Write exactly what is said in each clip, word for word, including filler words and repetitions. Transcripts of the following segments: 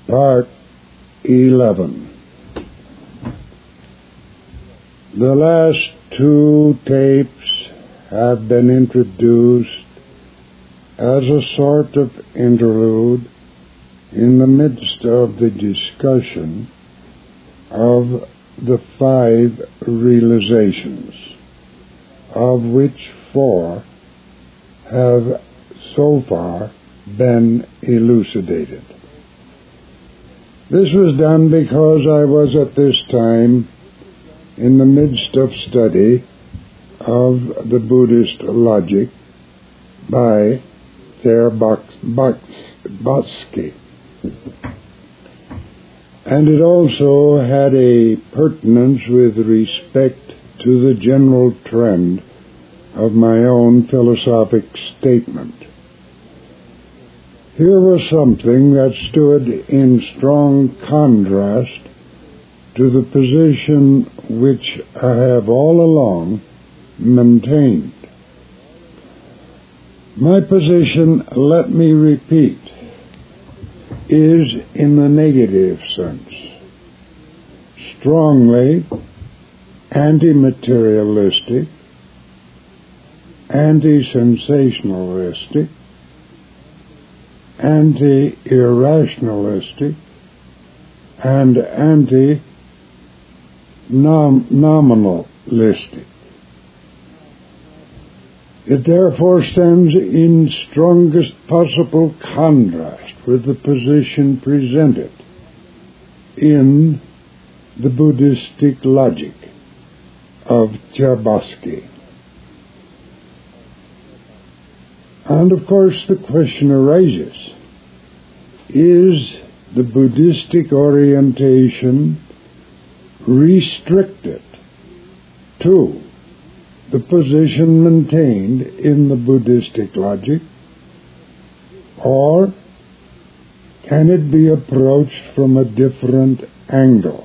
Part eleven. The last two tapes have been introduced as a sort of interlude in the midst of the discussion of the five realizations, of which four have so far been elucidated. This was done because I was at this time in the midst of study of the Buddhist logic by Therbotsky. And it also had a pertinence with respect to the general trend of my own philosophic statement. Here was something that stood in strong contrast to the position which I have all along maintained. My position, let me repeat, is in the negative sense, strongly anti-materialistic, anti-sensationalistic, anti-irrationalistic, and anti-nominalistic. It therefore stands in strongest possible contrast with the position presented in the Buddhistic logic of Therbotsky. And of course the question arises, is the Buddhistic orientation restricted to the position maintained in the Buddhistic logic, or can it be approached from a different angle?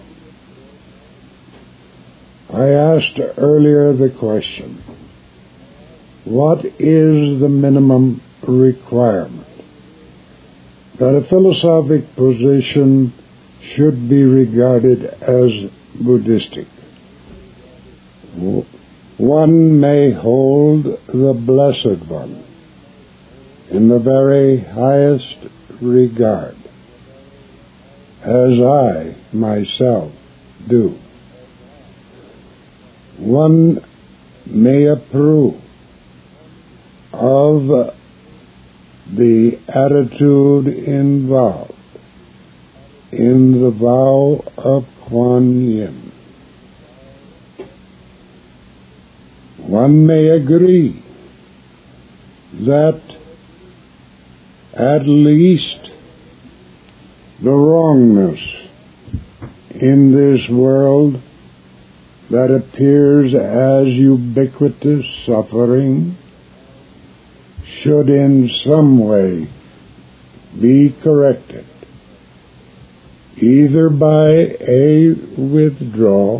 I asked earlier the question, what is the minimum requirement that a philosophic position should be regarded as Buddhistic? One may hold the Blessed One in the very highest regard, as I myself do. One may approve of the attitude involved in the vow of Kuan Yin. One may agree that at least the wrongness in this world that appears as ubiquitous suffering should in some way be corrected, either by a withdrawal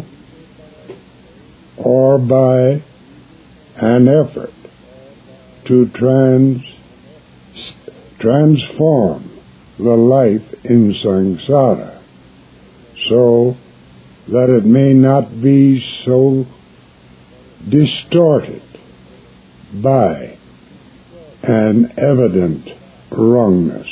or by an effort to trans, transform the life in samsara so that it may not be so distorted by an evident wrongness.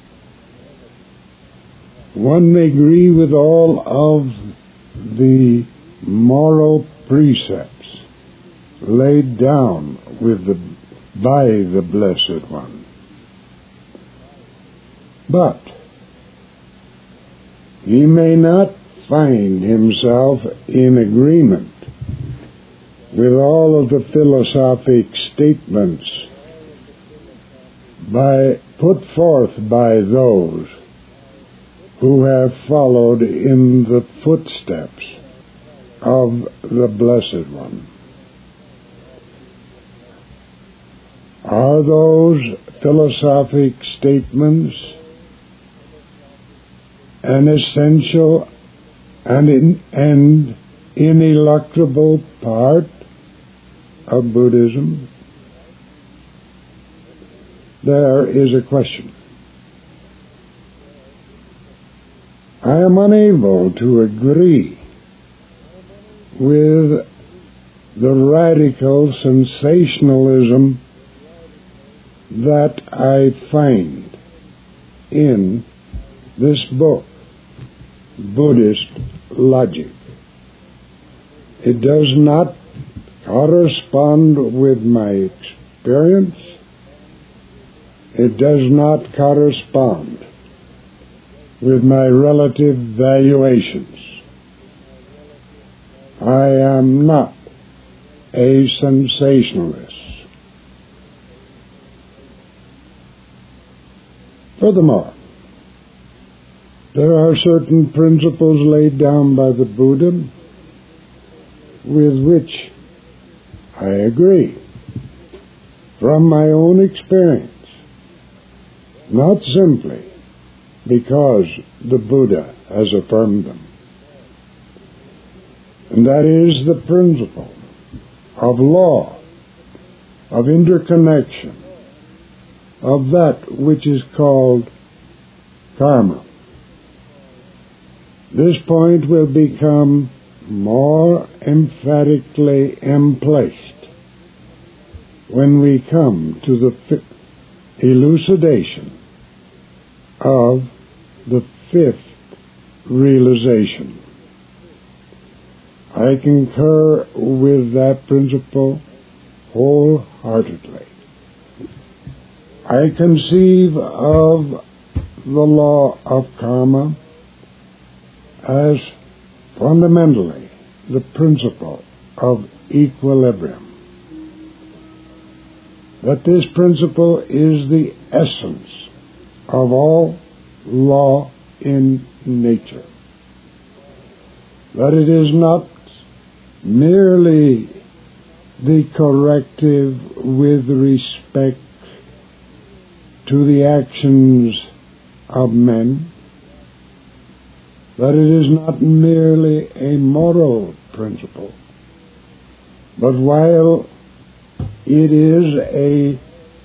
One may agree with all of the moral precepts laid down with the, by the Blessed One. But he may not find himself in agreement with all of the philosophic statements by put forth by those who have followed in the footsteps of the Blessed One. Are those philosophic statements an essential and, in, and ineluctable part of Buddhism? There is a question. I am unable to agree with the radical sensationalism that I find in this book, Buddhist Logic. It does not correspond with my experience. It does not correspond with my relative valuations. I am not a sensationalist. Furthermore, there are certain principles laid down by the Buddha with which I agree from my own experience, not simply because the Buddha has affirmed them. And that is the principle of law, of interconnection, of that which is called karma. This point will become more emphatically emplaced when we come to the elucidation of the fifth realization. I concur with that principle wholeheartedly. I conceive of the law of karma as fundamentally the principle of equilibrium. That this principle is the essence of all law in nature. That it is not merely the corrective with respect to the actions of men, that it is not merely a moral principle, but while it is a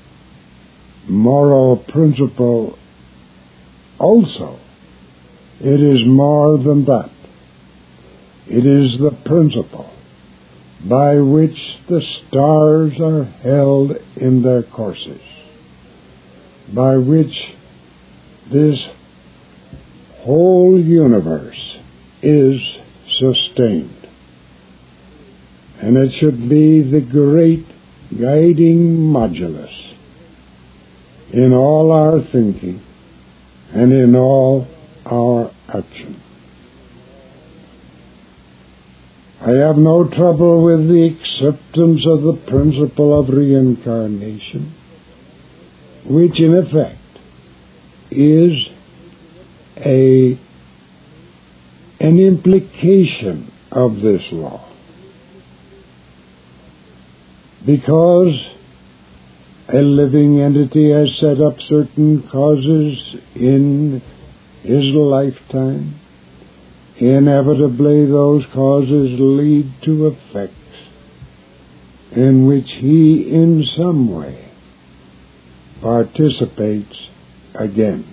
moral principle also, it is more than that. It is the principle by which the stars are held in their courses, by which this whole universe is sustained. And it should be the great guiding modulus in all our thinking and in all our action. I have no trouble with the acceptance of the principle of reincarnation, which in effect is a an implication of this law. Because a living entity has set up certain causes in his lifetime, inevitably those causes lead to effects in which he in some way participates again.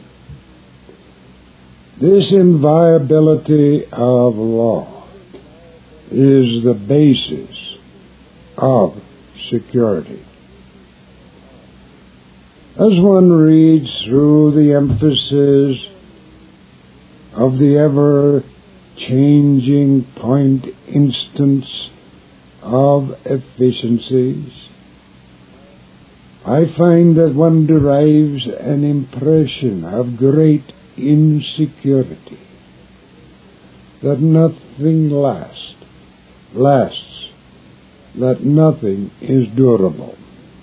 This inviolability of law is the basis of security. As one reads through the emphasis of the ever-changing point instance of efficiencies, I find that one derives an impression of great insecurity, that nothing lasts, lasts, that nothing is durable.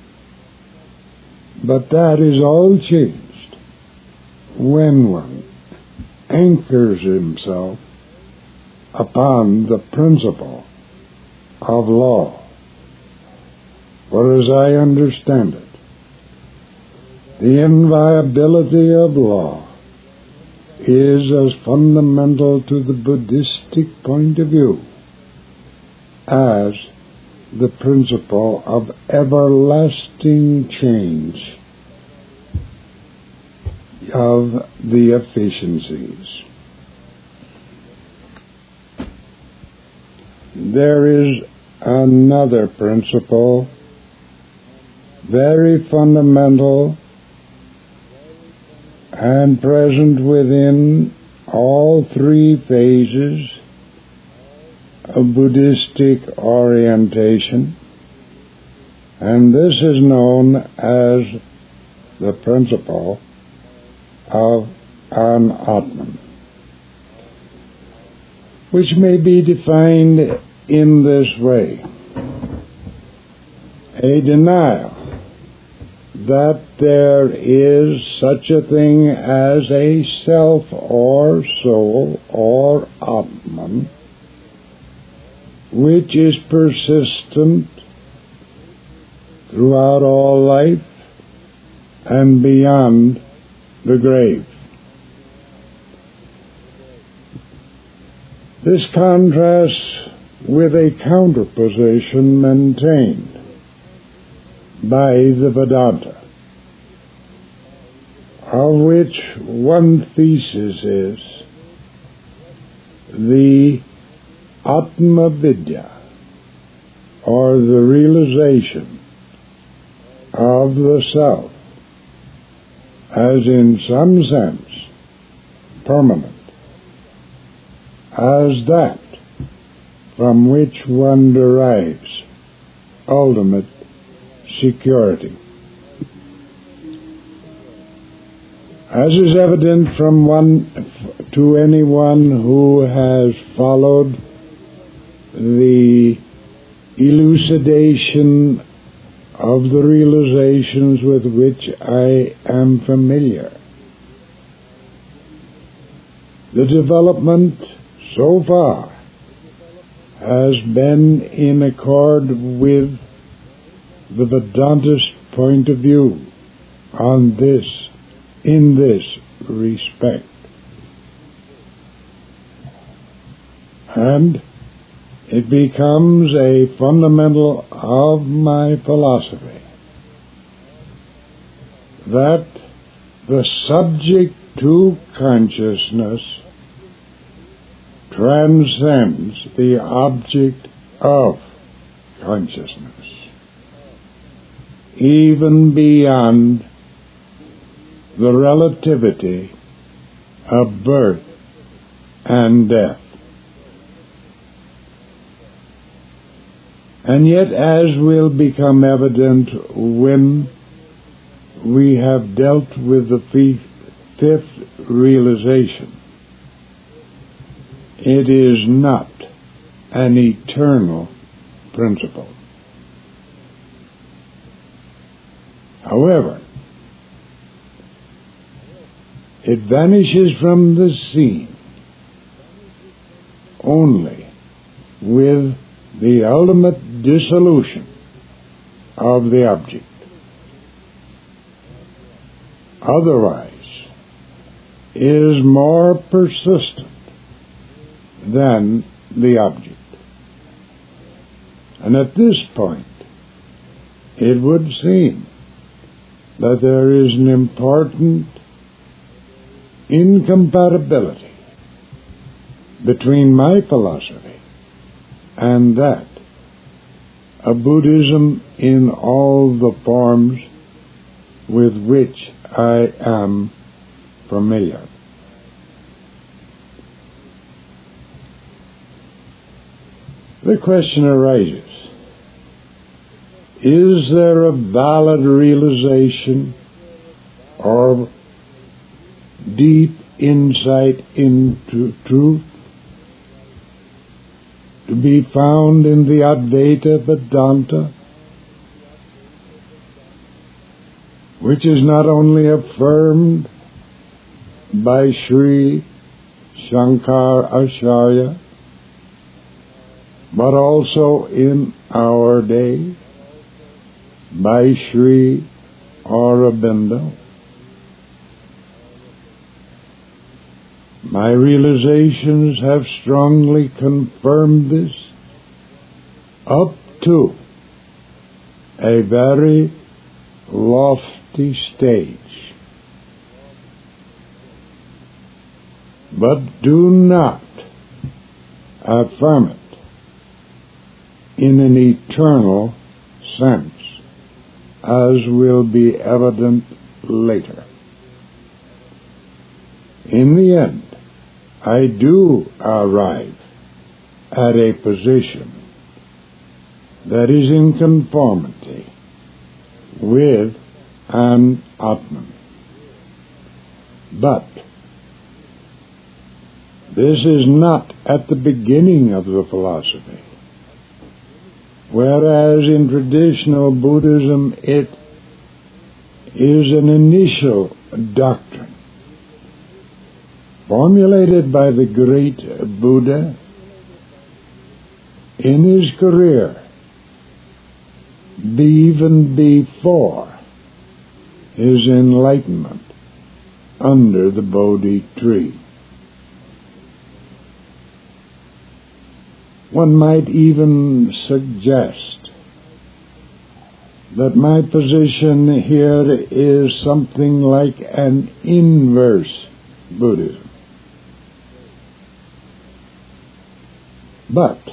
But that is all changed when one anchors himself upon the principle of law. For as I understand it, the inviolability of law is as fundamental to the Buddhistic point of view as the principle of everlasting change of the efficiencies. there is another principle, very fundamental and present within all three phases of Buddhistic orientation, and this is known as the principle of an Atman, which may be defined in this way: a denial that there is such a thing as a self or soul or Atman, which is persistent throughout all life and beyond the grave. This contrasts with a counterposition maintained by the Vedanta, of which one thesis is the Atma Vidya, or the realization of the self as in some sense permanent, as that from which one derives ultimate security. As is evident from one to anyone who has followed the elucidation of the realizations with which I am familiar, the development so far has been in accord with the Vedantist point of view on this, in this respect. And it becomes a fundamental of my philosophy that the subject to consciousness transcends the object of consciousness, even beyond the relativity of birth and death. And yet, as will become evident when we have dealt with the fifth realization, it is not an eternal principle. However, it vanishes from the scene only with the ultimate dissolution of the object. Otherwise, it is more persistent than the object. And at this point, it would seem that there is an important incompatibility between my philosophy and that of Buddhism in all the forms with which I am familiar. The question arises, is there a valid realization or deep insight into truth to be found in the Advaita Vedanta, which is not only affirmed by Sri Shankara Acharya, but also in our day by Sri Aurobindo? My realizations have strongly confirmed this up to a very lofty stage. But do not affirm it in an eternal sense, as will be evident later. In the end, I do arrive at a position that is in conformity with an Atman. But this is not at the beginning of the philosophy, whereas in traditional Buddhism it is an initial doctrine formulated by the great Buddha in his career, even before his enlightenment under the Bodhi tree. One might even suggest that my position here is something like an inverse Buddhism. But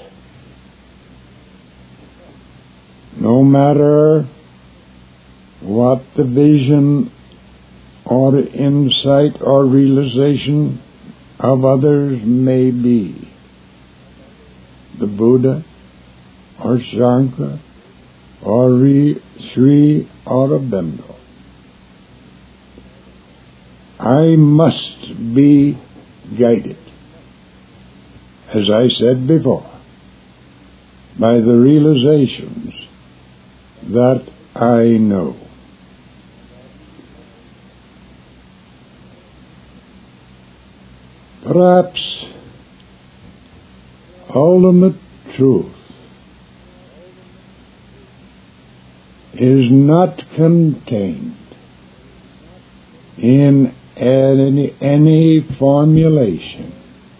no matter what the vision or insight or realization of others may be, the Buddha or Shankara or Sri Aurobindo, I must be guided, as I said before, by the realizations that I know. Perhaps ultimate truth is not contained in any, any formulation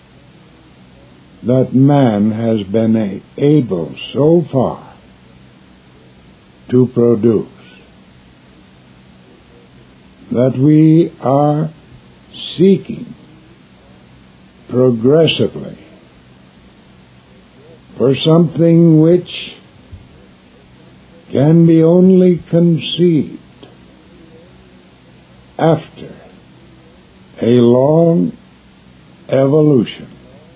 that man has been able so far to produce, that we are seeking progressively for something which can be only conceived after a long evolution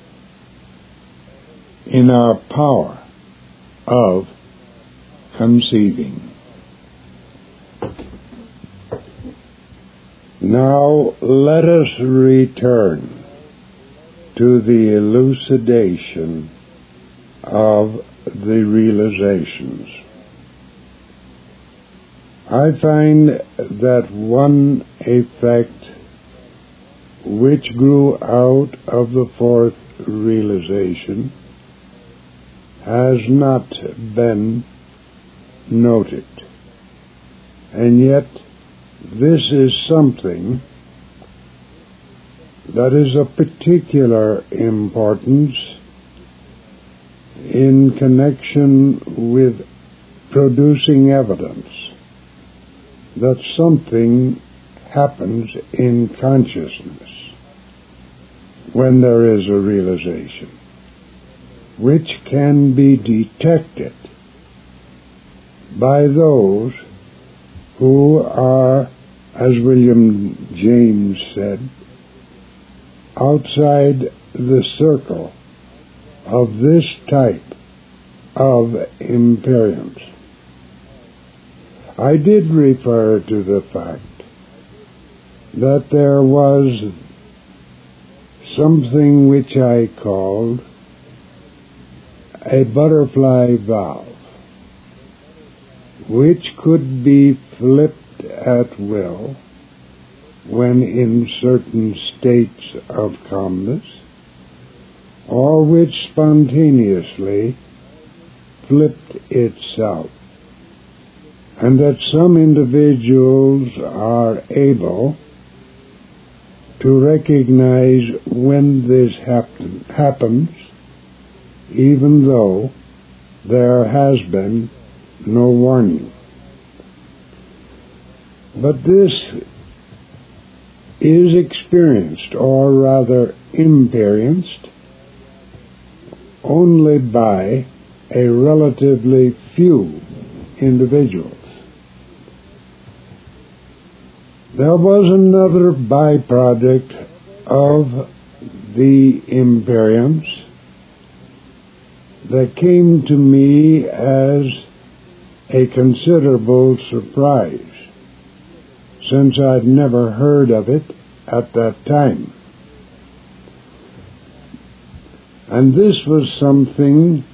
in our power of conceiving. Now let us return to the elucidation of the realizations. I find that one effect which grew out of the fourth realization has not been noted, and yet this is something that is of particular importance in connection with producing evidence that something happens in consciousness when there is a realization, which can be detected by those who are, as William James said, outside the circle of this type of experience. I did refer to the fact that there was something which I called a butterfly valve, which could be flipped at will when in certain states of calmness, or which spontaneously flipped itself, and that some individuals are able to recognize when this happen, happens, even though there has been no warning. But this is experienced, or rather experienced, only by a relatively few individuals. There was another byproduct of the Imperiums that came to me as a considerable surprise, since I'd never heard of it at that time. And this was something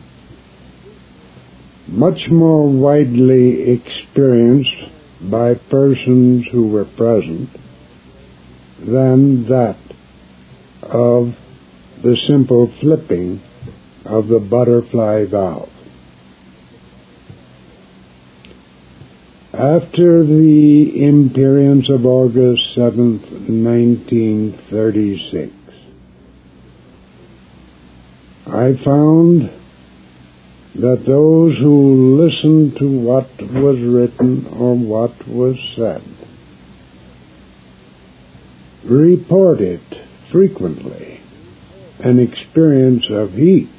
much more widely experienced by persons who were present than that of the simple flipping of the butterfly valve. After the Imperiums of August seventh, nineteen thirty-six, I found that those who listened to what was written or what was said reported frequently an experience of heat,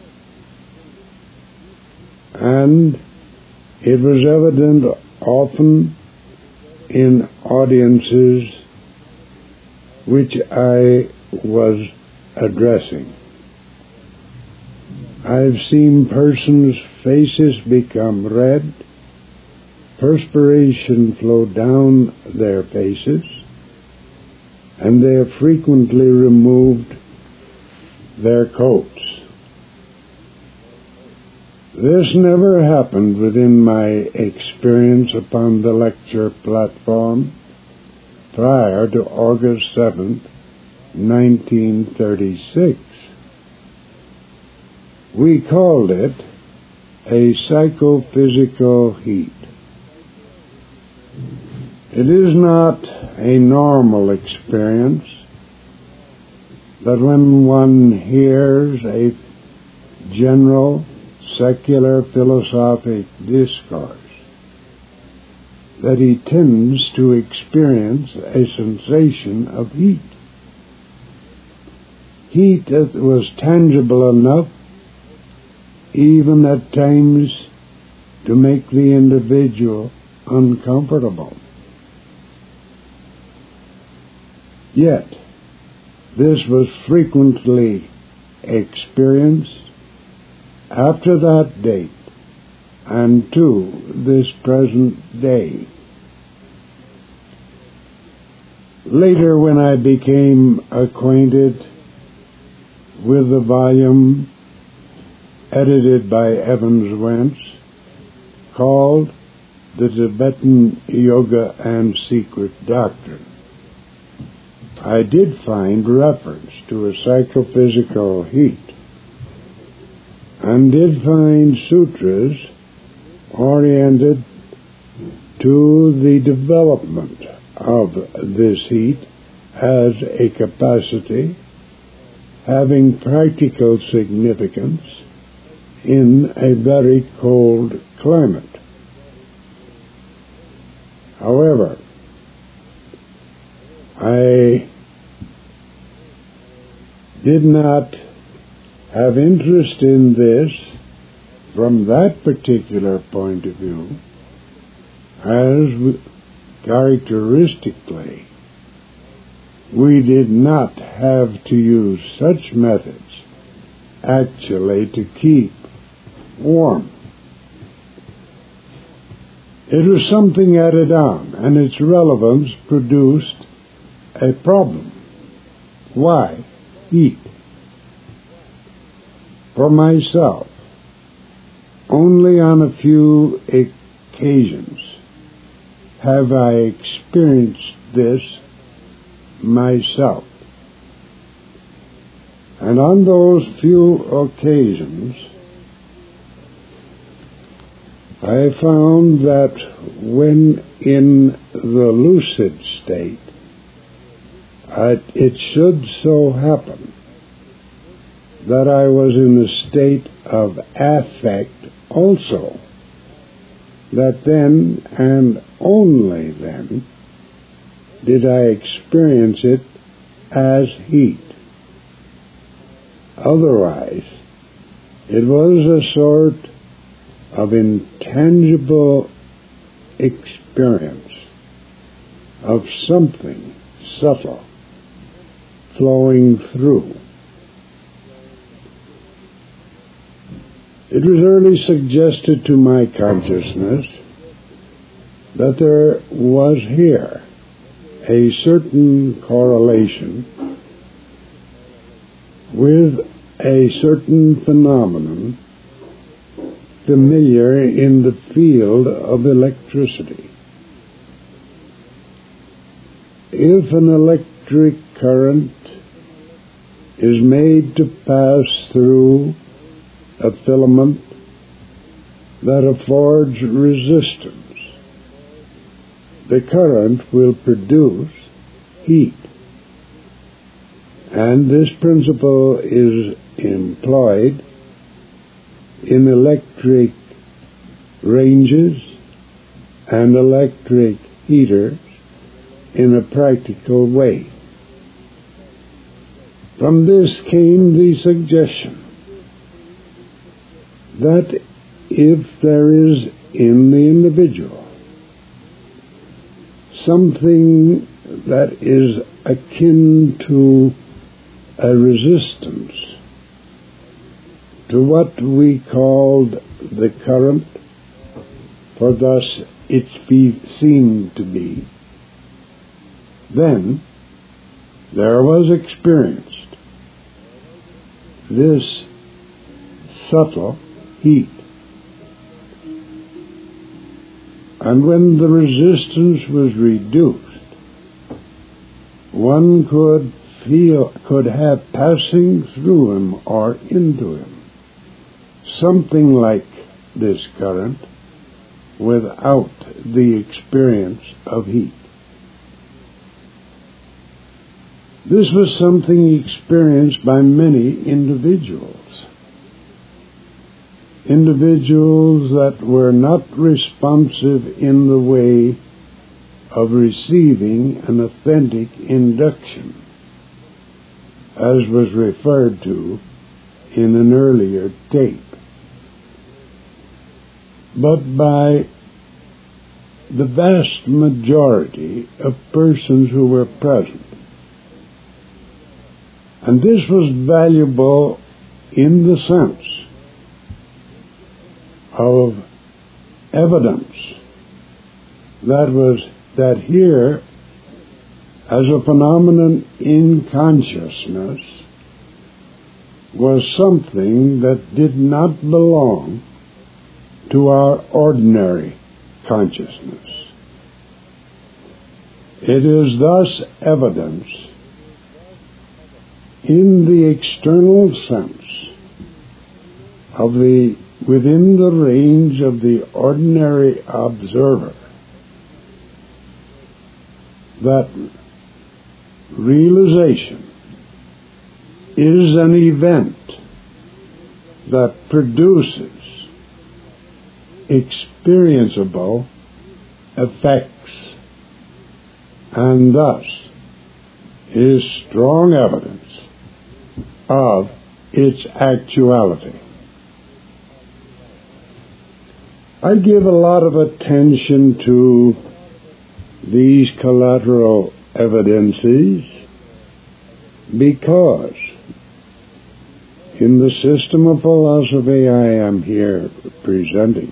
and it was evident often in audiences which I was addressing. I've seen persons' faces become red, perspiration flow down their faces, and they have frequently removed their coats. This never happened within my experience upon the lecture platform prior to August seventh, nineteen thirty-six. We called it a psychophysical heat. It is not a normal experience that when one hears a general secular philosophic discourse, that he tends to experience a sensation of heat. Heat that was tangible enough even at times to make the individual uncomfortable. Yet, this was frequently experienced after that date and to this present day. Later, when I became acquainted with the volume edited by Evans Wentz called The Tibetan Yoga and Secret Doctrine, I did find reference to a psychophysical heat, and did find sutras oriented to the development of this heat as a capacity having practical significance in a very cold climate. However, I did not have interest in this from that particular point of view, as characteristically we did not have to use such methods actually to keep warm. It was something added on, and its relevance produced a problem. Why heat? For myself, only on a few occasions have I experienced this myself. And on those few occasions, I found that when in the lucid state, I, it should so happen that I was in a state of affect also, that then and only then did I experience it as heat. Otherwise, It was a sort of intangible experience of something subtle flowing through. It was early suggested to my consciousness that there was here a certain correlation with a certain phenomenon familiar in the field of electricity. If an electric current is made to pass through a filament that affords resistance, the current will produce heat. And this principle is employed in electric ranges and electric heaters in a practical way. From this came the suggestion that if there is in the individual something that is akin to a resistance to what we called the current, for thus it be seen to be, then there was experienced this subtle heat. And when the resistance was reduced, one could feel, could have passing through him or into him something like this current without the experience of heat. This was something experienced by many individuals. Individuals that were not responsive in the way of receiving an authentic induction, as was referred to in an earlier tape, but by the vast majority of persons who were present. And this was valuable in the sense of evidence that was that here, as a phenomenon in consciousness, was something that did not belong to our ordinary consciousness. It is thus evidence in the external sense of the within the range of the ordinary observer that realization is an event that produces experienceable effects, and thus is strong evidence of its actuality. I give a lot of attention to these collateral evidences because in the system of philosophy I am here presenting,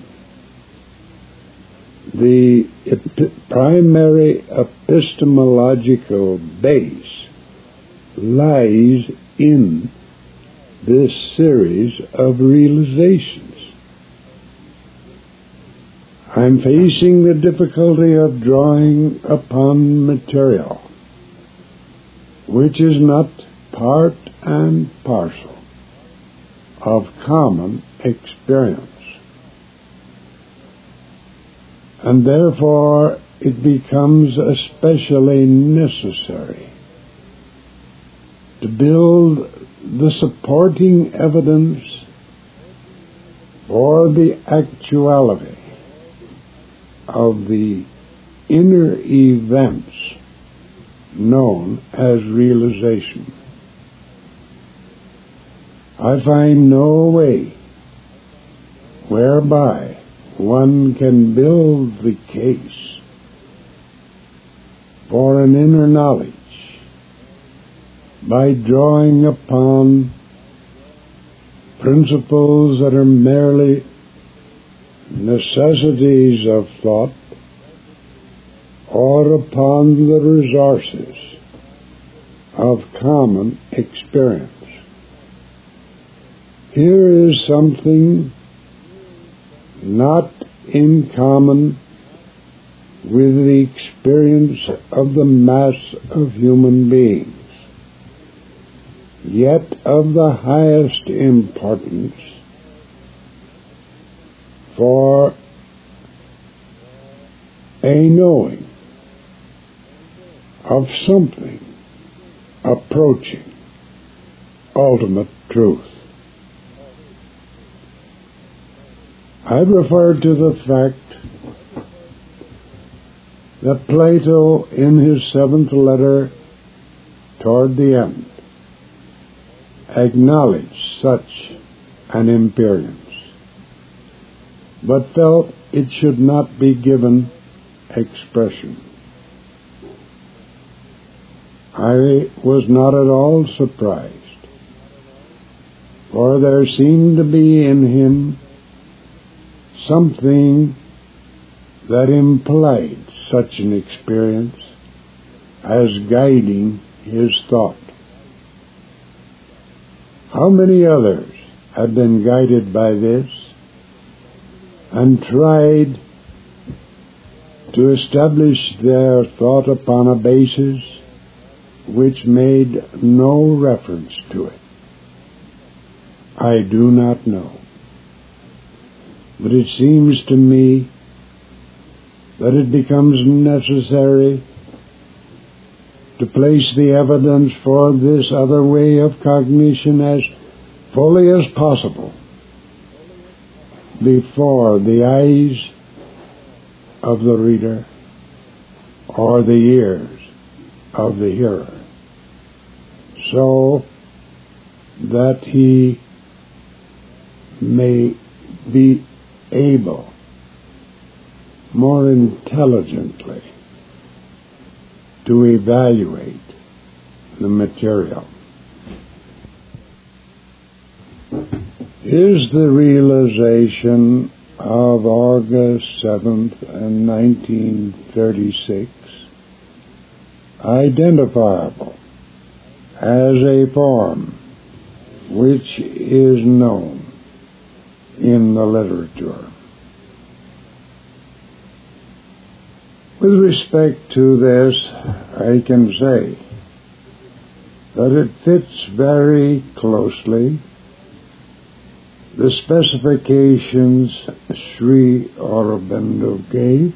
the ep- primary epistemological base lies in this series of realizations. I'm facing the difficulty of drawing upon material which is not part and parcel of common experience. And therefore it becomes especially necessary to build the supporting evidence for the actuality of the inner events known as realization. I find no way whereby one can build the case for an inner knowledge by drawing upon principles that are merely necessities of thought, or upon the resources of common experience. Here is something not in common with the experience of the mass of human beings, yet of the highest importance for a knowing of something approaching ultimate truth. I refer to the fact that Plato, in his seventh letter toward the end, acknowledged such an experience, but felt it should not be given expression. I was not at all surprised, for there seemed to be in him something that implied such an experience as guiding his thought. How many others had been guided by this and tried to establish their thought upon a basis which made no reference to it? I do not know. But it seems to me that it becomes necessary to place the evidence for this other way of cognition as fully as possible before the eyes of the reader or the ears of the hearer, so that he may be able more intelligently to evaluate the material. Is the realization of August seventh, nineteen thirty-six identifiable as a form which is known in the literature? With respect to this, I can say that it fits very closely the specifications Sri Aurobindo gave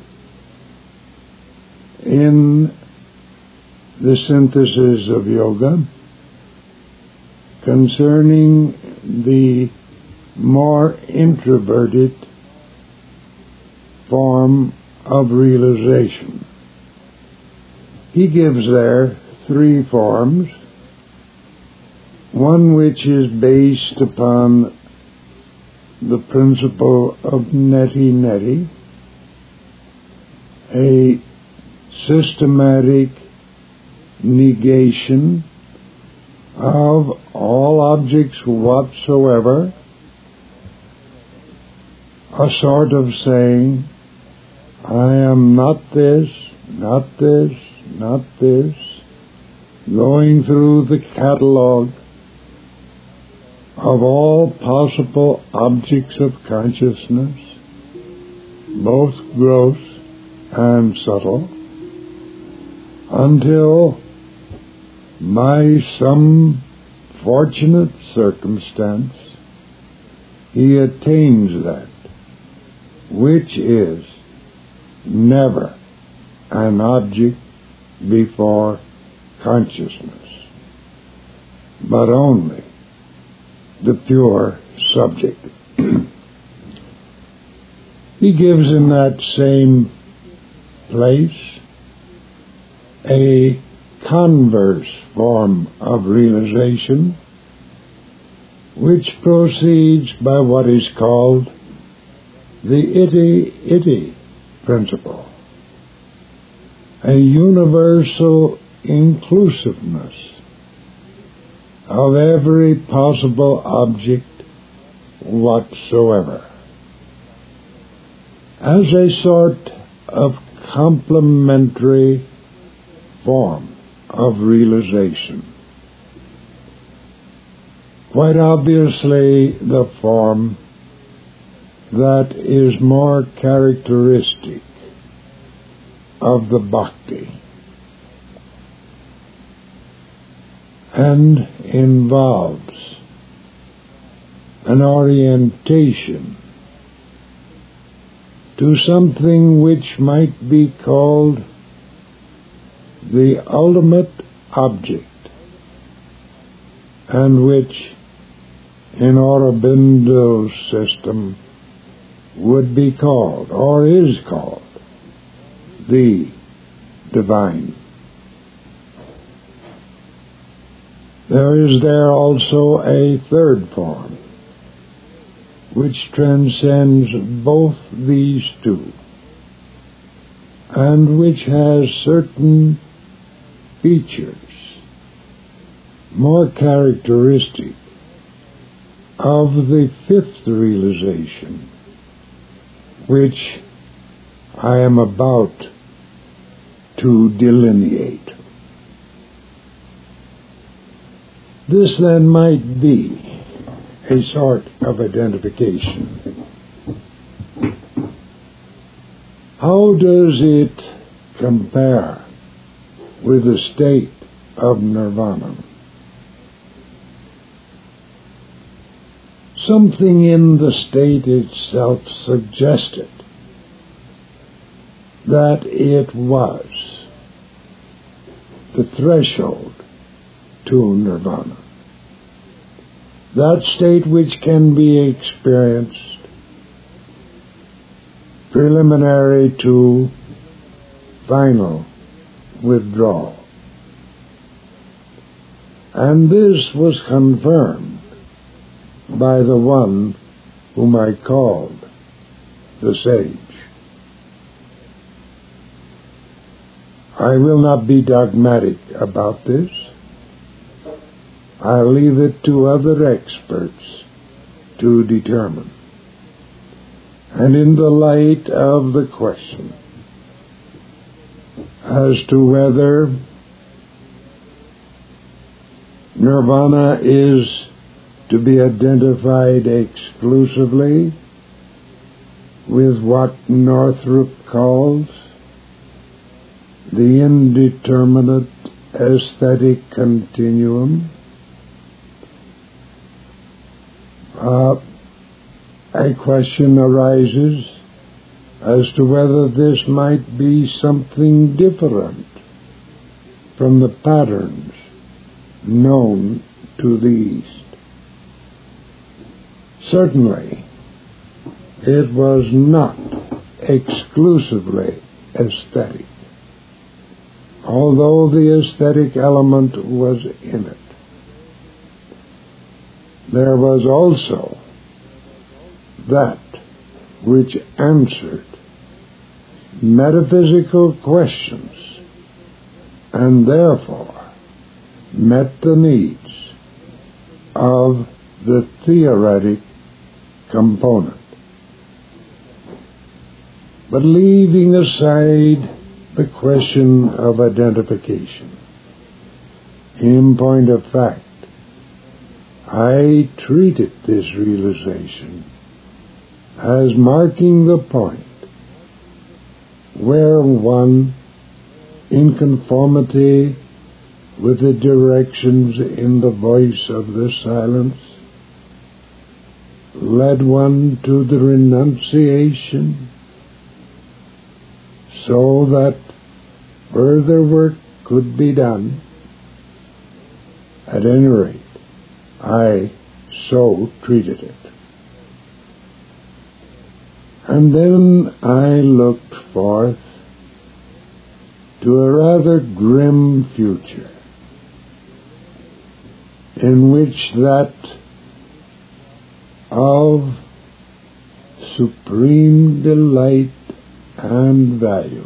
in the Synthesis of Yoga concerning the more introverted form of realization. He gives there three forms, one which is based upon the principle of neti neti, a systematic negation of all objects whatsoever, a sort of saying, I am not this, not this, not this, going through the catalogue of all possible objects of consciousness, both gross and subtle, until by some fortunate circumstance he attains that which is never an object before consciousness, but only the pure subject. He gives in that same place a converse form of realization which proceeds by what is called the iti-iti principle, a universal inclusiveness of every possible object whatsoever, as a sort of complementary form of realization. Quite obviously, the form that is more characteristic of the bhakti and involves an orientation to something which might be called the ultimate object, and which in Aurobindo's system would be called, or is called, the divine. There is there also a third form, which transcends both these two, and which has certain features more characteristic of the fifth realization, which I am about to delineate. This then might be a sort of identification. How does it compare with the state of nirvana? Something in the state itself suggested that it was the threshold to nirvana, that state which can be experienced preliminary to final withdrawal. And this was confirmed by the one whom I called the sage. I will not be dogmatic about this. I'll leave it to other experts to determine. And in the light of the question as to whether nirvana is to be identified exclusively with what Northrop calls the indeterminate aesthetic continuum, uh, a question arises as to whether this might be something different from the patterns known to the East. Certainly, it was not exclusively aesthetic, although the aesthetic element was in it. There was also that which answered metaphysical questions and therefore met the needs of the theoretic component. But leaving aside the question of identification, in point of fact, I treated this realization as marking the point where one, in conformity with the directions in the voice of the silence, led one to the renunciation, so that further work could be done. At any rate, I so treated it. And then I looked forth to a rather grim future, in which that of supreme delight and value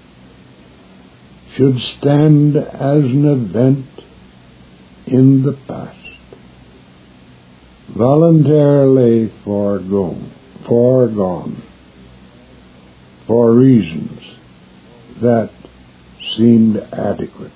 should stand as an event in the past, voluntarily foregone, foregone for reasons that seemed adequate.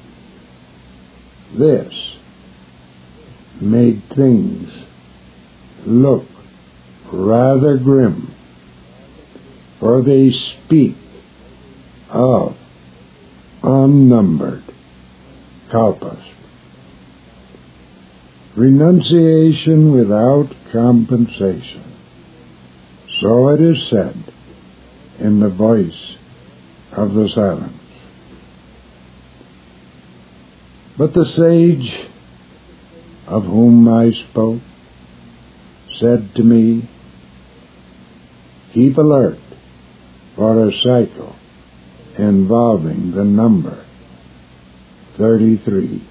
This made things look rather grim, for they speak of unnumbered kalpas. Renunciation without compensation, so it is said in the voice of the silence. But the sage of whom I spoke said to me, keep alert for a cycle involving the number thirty-three.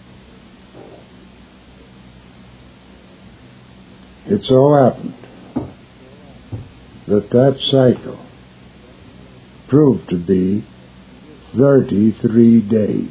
It so happened that that cycle proved to be thirty-three days.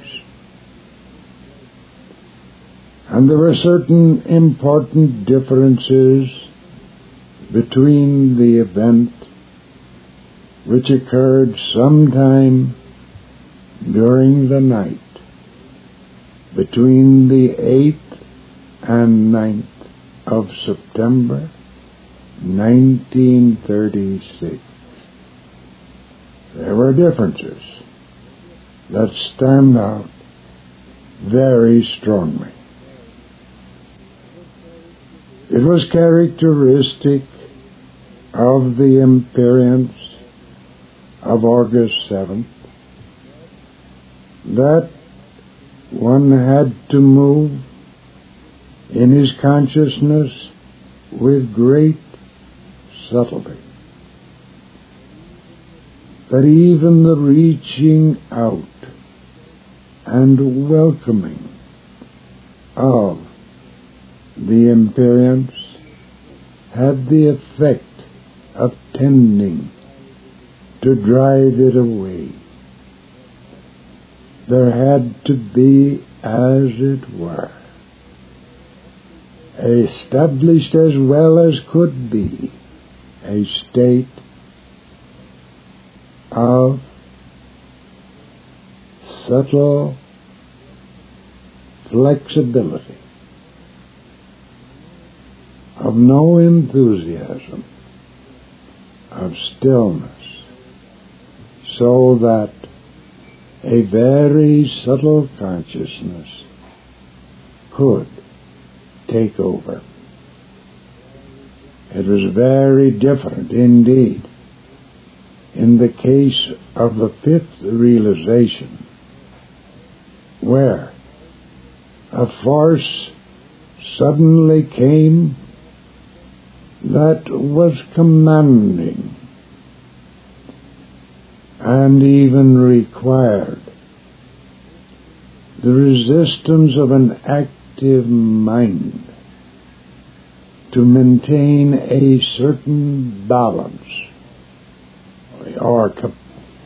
And there were certain important differences between the event which occurred sometime during the night between the eighth and ninth of September nineteen thirty-six. There were differences that stand out very strongly. It was characteristic of the imperience of August seventh that one had to move in his consciousness with great subtlety. That even the reaching out and welcoming of the imperience had the effect of tending to drive it away. There had to be, as it were, established as well as could be, a state of subtle flexibility, of no enthusiasm, of stillness, so that a very subtle consciousness could take over. It was very different indeed in the case of the fifth realization, where a force suddenly came that was commanding and even required the resistance of an active mind to maintain a certain balance or cap-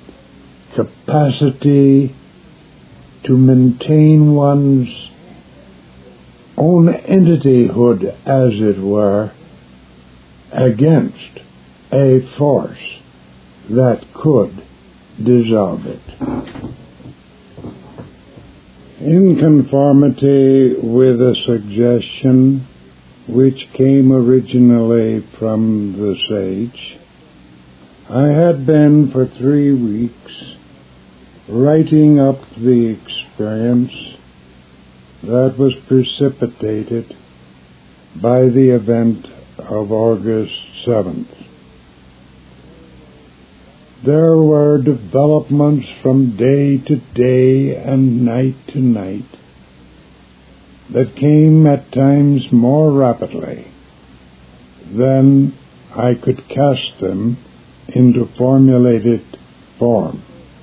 capacity to maintain one's own entityhood, as it were, against a force that could dissolve it. In conformity with a suggestion which came originally from the sage, I had been for three weeks writing up the experience that was precipitated by the event of August seventh. There were developments from day to day and night to night that came at times more rapidly than I could cast them into formulated form.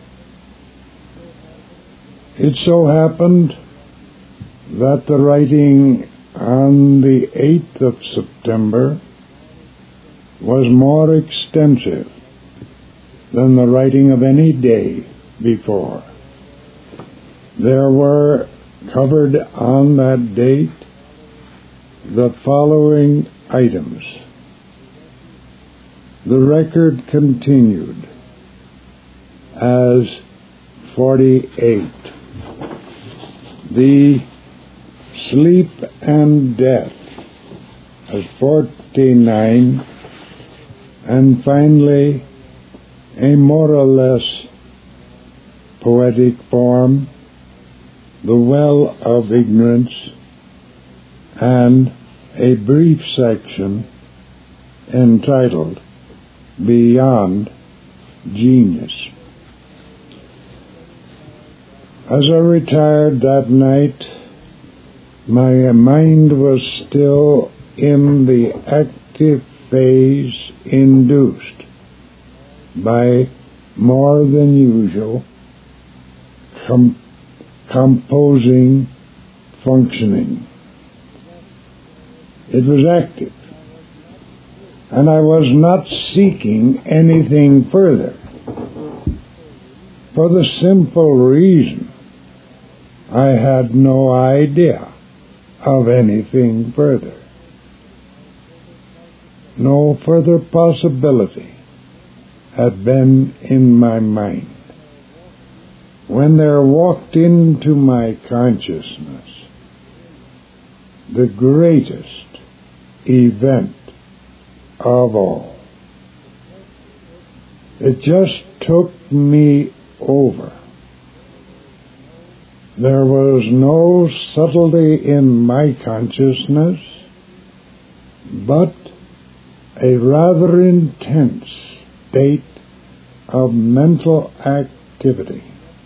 It so happened that the writing on the eighth of September was more extensive than the writing of any day before. There were covered on that date the following items. The record continued as forty-eight. The sleep and death as forty-nine. And finally, a more or less poetic form, the well of ignorance, and a brief section entitled Beyond Genius. As I retired that night, my mind was still in the active phase induced by more than usual com- composing functioning. It was active, and I was not seeking anything further, for the simple reason I had no idea of anything further. No further possibility had been in my mind when there walked into my consciousness the greatest event of all. It just took me over. There was no subtlety in my consciousness, but a rather intense state of mental activity.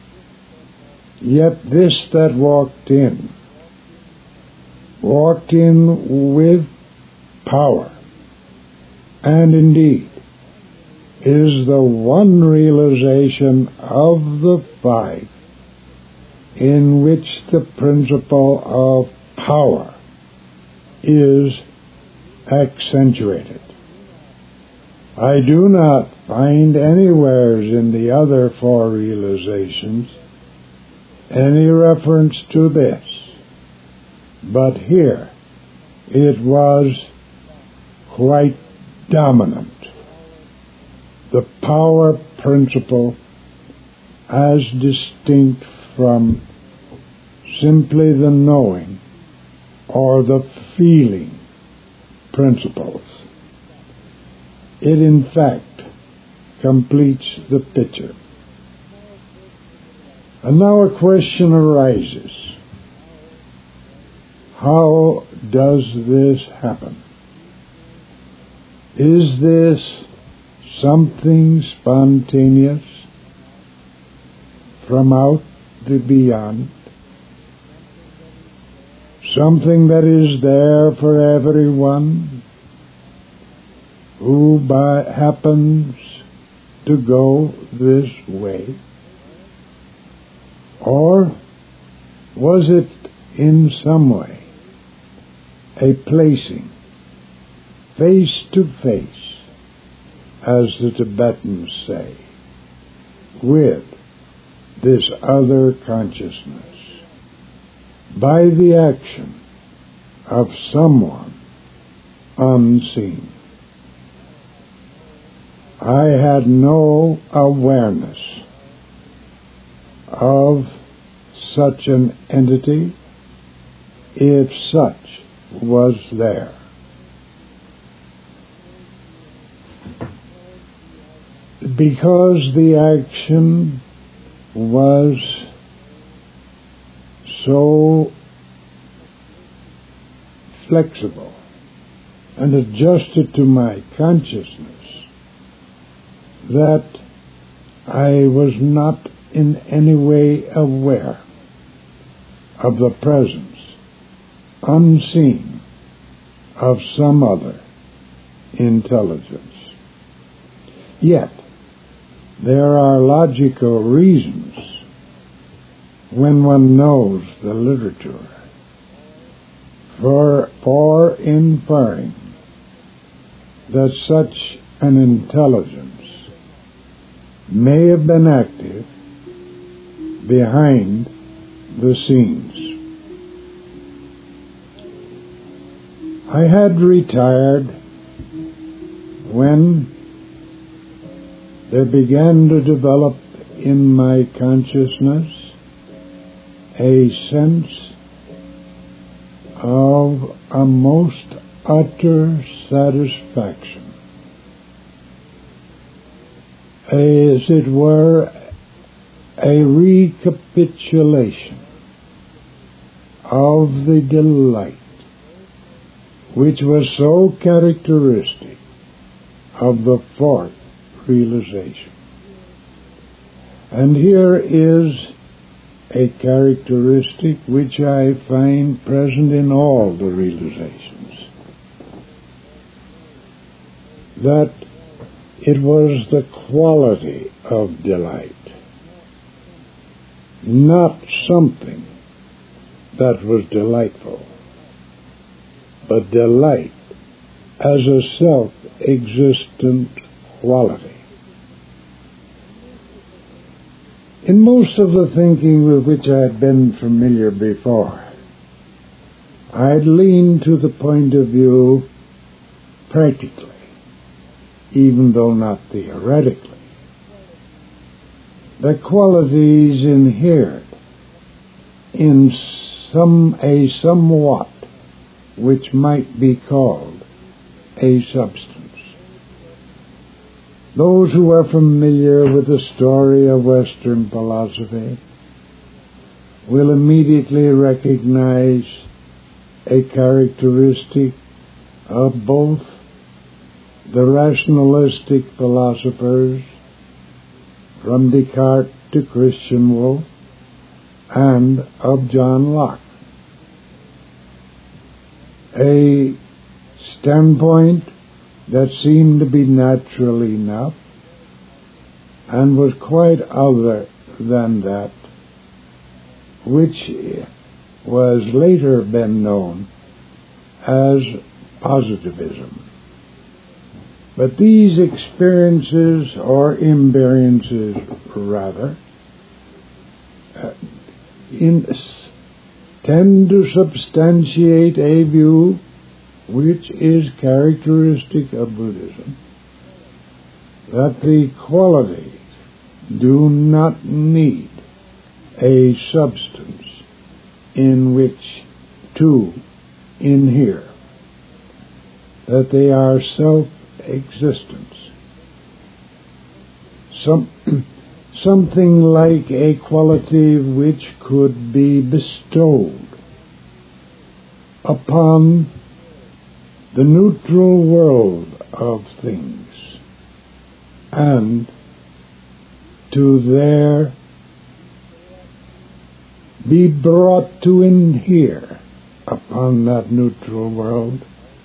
Yet this that walked in, walked in with power, and indeed is the one realization of the five in which the principle of power is accentuated. I do not find anywhere in the other four realizations any reference to this, but here it was quite dominant. The power principle, as distinct from simply the knowing or the feeling principles. It in fact completes the picture. And now a question arises. How does this happen? Is this something spontaneous from out the beyond? Something that is there for everyone who by happens to go this way? Or was it in some way a placing face to face, as the Tibetans say, with this other consciousness by the action of someone unseen? I had no awareness of such an entity, if such was there. Because the action was so flexible and adjusted to my consciousness that I was not in any way aware of the presence, unseen, of some other intelligence. Yet, there are logical reasons when one knows the literature for, for inferring that such an intelligence may have been active behind the scenes. I had retired when there began to develop in my consciousness a sense of a most utter satisfaction, as it were a recapitulation of the delight which was so characteristic of the fourth realization. And here is a characteristic which I find present in all the realizations, that it was the quality of delight, not something that was delightful, but delight as a self-existent quality. In most of the thinking with which I had been familiar before, I had leaned to the point of view practically, even though not theoretically. The qualities inhered in some a somewhat which might be called a substance. Those who are familiar with the story of Western philosophy will immediately recognize a characteristic of both the rationalistic philosophers from Descartes to Christian Wolff and of John Locke. A standpoint that seemed to be natural enough and was quite other than that which was later been known as positivism. But these experiences, or invariances rather, uh, in, tend to substantiate a view which is characteristic of Buddhism, that the qualities do not need a substance in which to inhere, that they are self-existence. Some, something like a quality which could be bestowed upon the neutral world of things, and to there be brought to inhere upon that neutral world,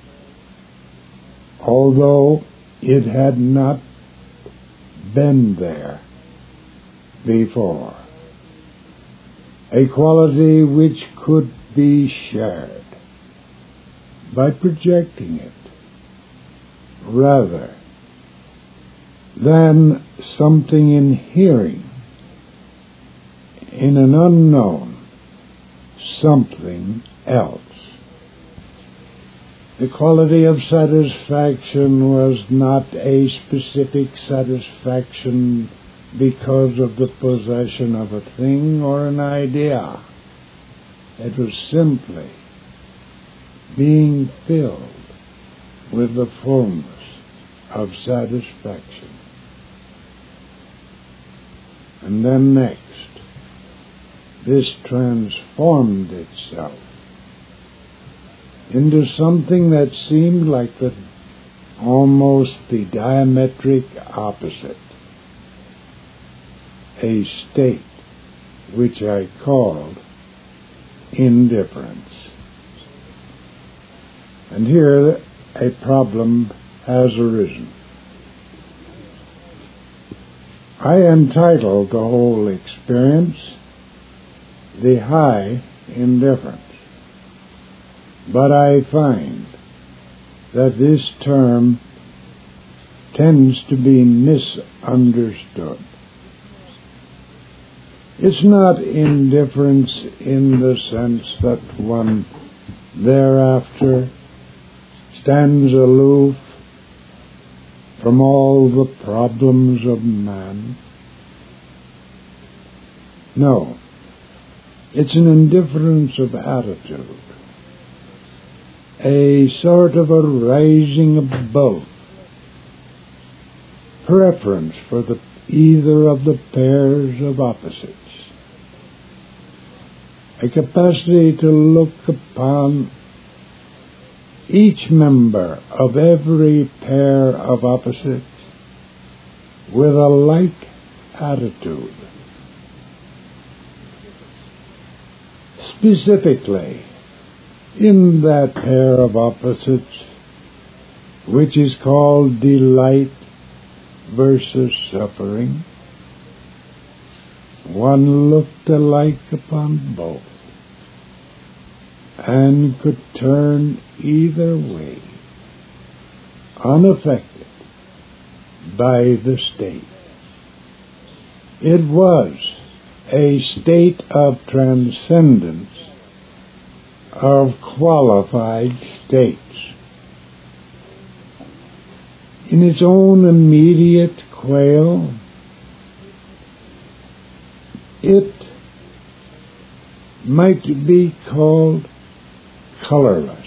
although it had not been there before. A quality which could be shared by projecting it, rather than something inhering in an unknown something else. The quality of satisfaction was not a specific satisfaction because of the possession of a thing or an idea. It was simply being filled with the fullness of satisfaction. And then next, this transformed itself into something that seemed like the almost the diametric opposite, a state which I called indifference. And here a problem has arisen. I entitled the whole experience the high indifference, but I find that this term tends to be misunderstood. It's not indifference in the sense that one thereafter stands aloof from all the problems of man. No, it's an indifference of attitude, a sort of a rising above, preference for the either of the pairs of opposites, a capacity to look upon each member of every pair of opposites with a like attitude. Specifically, in that pair of opposites, which is called delight versus suffering, one looked alike upon both and could turn either way, unaffected by the state. It was a state of transcendence of qualified states. In its own immediate quale, it might be called colorless,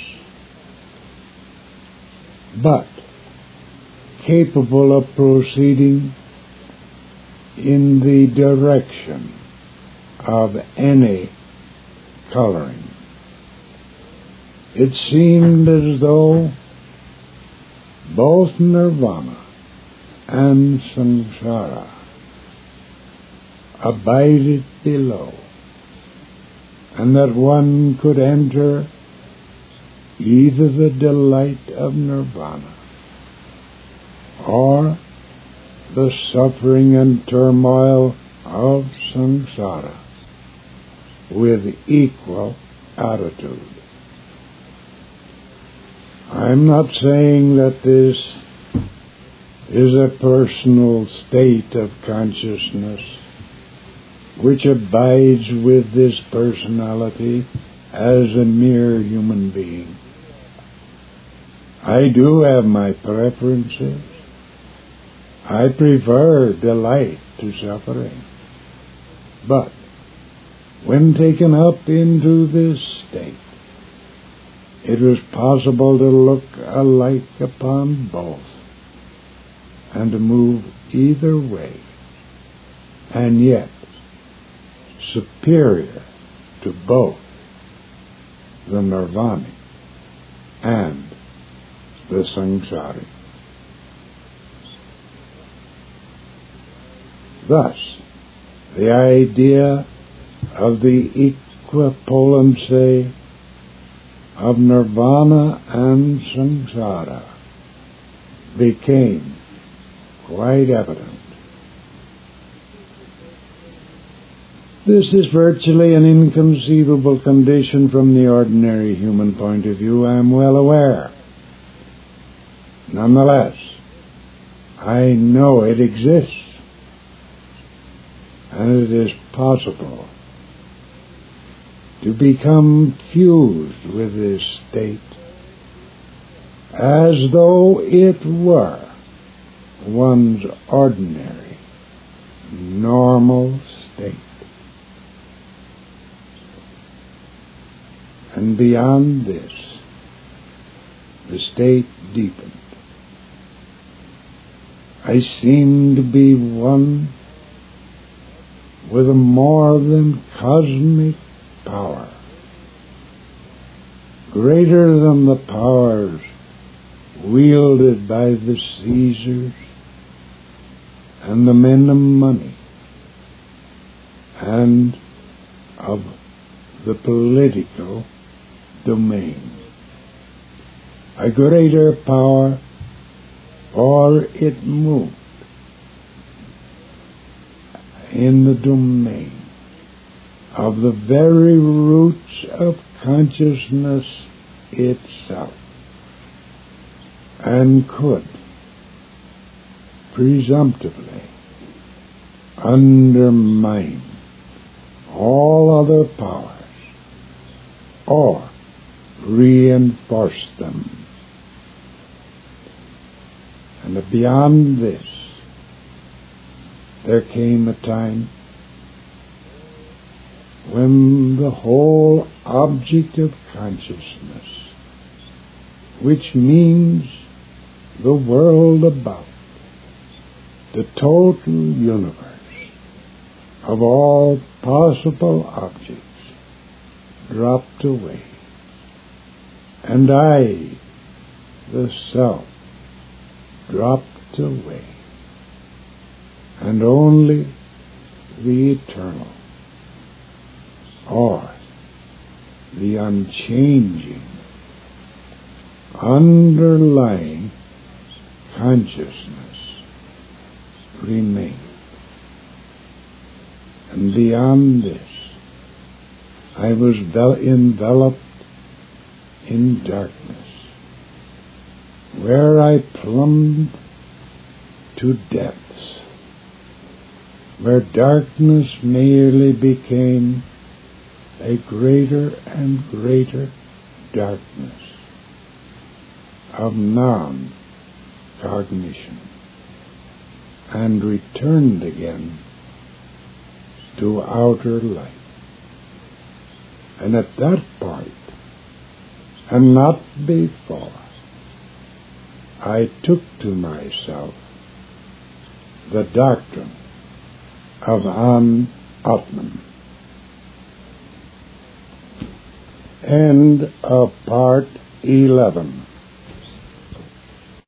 but capable of proceeding in the direction of any coloring. It seemed as though both nirvana and samsara abided below, and that one could enter either the delight of nirvana or the suffering and turmoil of samsara with equal attitude. I'm not saying that this is a personal state of consciousness which abides with this personality as a mere human being. I do have my preferences. I prefer delight to suffering. But when taken up into this state, it was possible to look alike upon both and to move either way, and yet superior to both the nirvanic and the samsaric. Thus, the idea of the equipolency of nirvana and samsara became quite evident. This is virtually an inconceivable condition from the ordinary human point of view, I am well aware. Nonetheless, I know it exists, and it is possible to become fused with this state as though it were one's ordinary, normal state. And beyond this, the state deepened. I seemed to be one with a more than cosmic power, greater than the powers wielded by the Caesars and the men of money and of the political domain. A greater power, or it moved in the domain of the very roots of consciousness itself, and could presumptively undermine all other powers or reinforce them. And beyond this, there came a time when the whole object of consciousness, which means the world about, the total universe of all possible objects, dropped away. And I, the self, dropped away. And only the eternal, or the unchanging, underlying consciousness remained. And beyond this, I was enveloped in darkness, where I plumbed to depths, where darkness merely became a greater and greater darkness of non-cognition, and returned again to outer light. And at that point, and not before, I took to myself the doctrine of An Atman. End of part eleven.